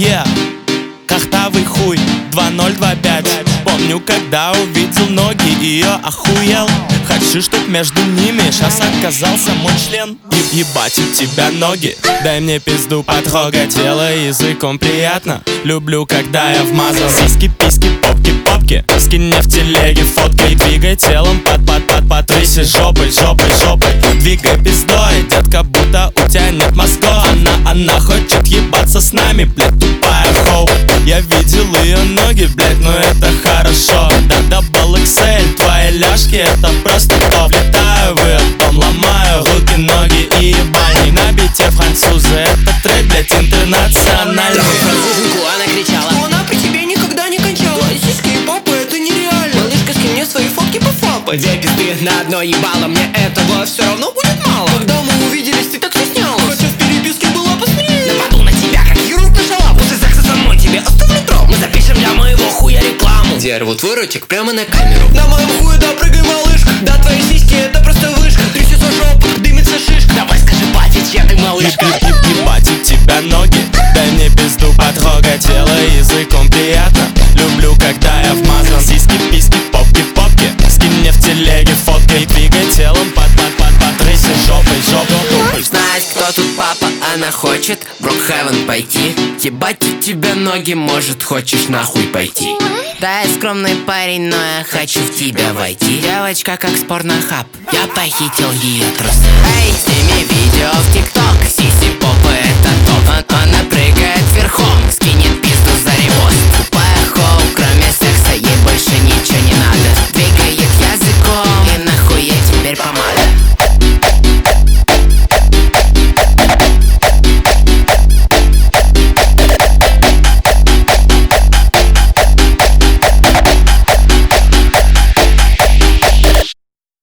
Yeah, картавый хуй 2025. Помню, когда увидел ноги ее, охуел. Хочу, чтоб между ними сейчас оказался мой член. Ебать у тебя ноги, дай мне пизду потрогать. Тело языком приятно, люблю, когда я вмазал. Сиськи, письки, попки, попки, скинь мне в телеге фоткой. Двигай телом, потрыси жопой, жопой, жопой. Двигай пиздой, детка, будто у тебя нет мозгов. Она хочет ебаться с нами, блядь, тупая хоу. Я видел ее ноги, блядь, но это хорошо. Да, дабл XL, твои ляжки, это просто топ. Летаю в ее дом, ломаю руки, ноги и ебальник. На бите французы, это трек, блядь, интернациональный. Француженку она кричала, что она при тебе никогда не кончала. Сиськи и попы, это нереально. Малышка, скинь мне свои фотки по фапы. две пизды на одно ебало, мне этого все равно будет мало. Когда мы увиделись, ты так стеснялась, хотя в переписке была посмелее. Нападу на тебя, как хирург на шалаву. После секса со мной тебе оставлю травму. Мы запишем для моего хуя рекламу. Дерву твой ротик прямо на камеру. На моем хуе, да, прыгай, малышка. Да, твои сиськи, это просто вышка. Трясется жопа, дымится шишка. Давай скажи папе, чья ты малышка. Ебать у тебя ноги, дай мне пизду потрогать. Тело языком приятно, люблю, когда я вмазан. Сиськи, письки, попки, попки, скинь мне в телеге фоткой. Двигай телом, потрыси жопой, жопой. Знать, кто тут папа, она хочет в Брокхевен пойти. Ебать у тебя ноги, может, хочешь нахуй пойти. Да, я скромный парень, но я хочу в тебя войти. Девочка как спорнохаб, я похитил ее трусы. Эй, сними видео в ТикТок,